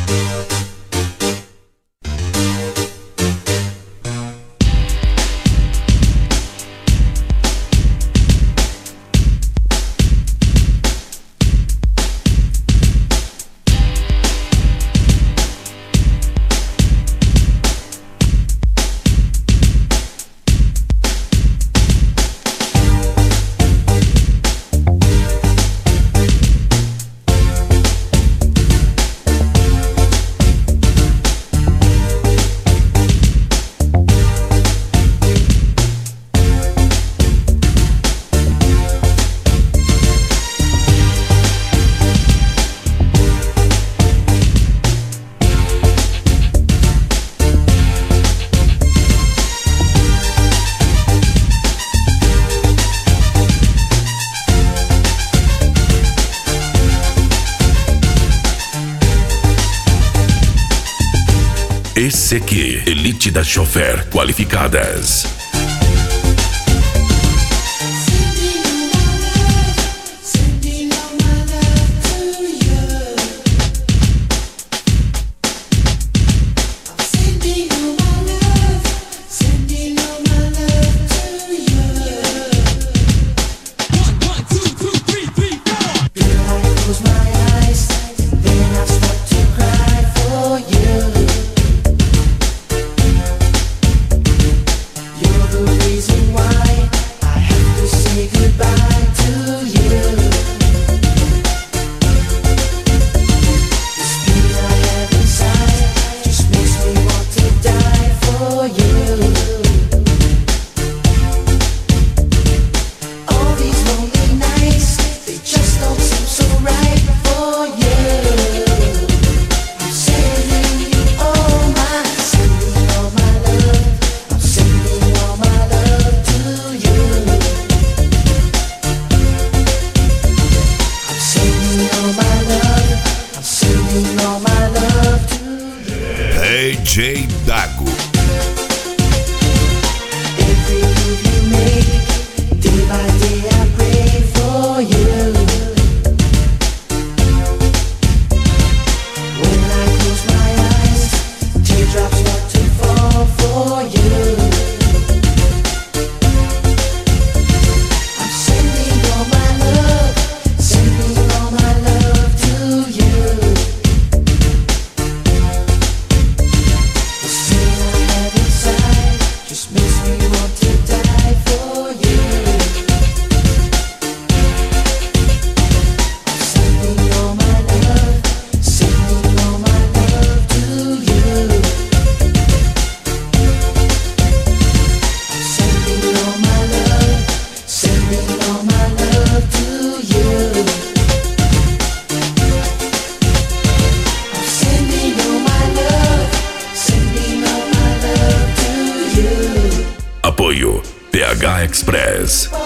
Esse aqui, Elite da Chofer Qualificadas. DJ Dago. Every move you make, day by day I pray for you. When I close my eyes, teardrops start to fall for you. I'm sending all my love, sending all my love to you. Apoio PH Express.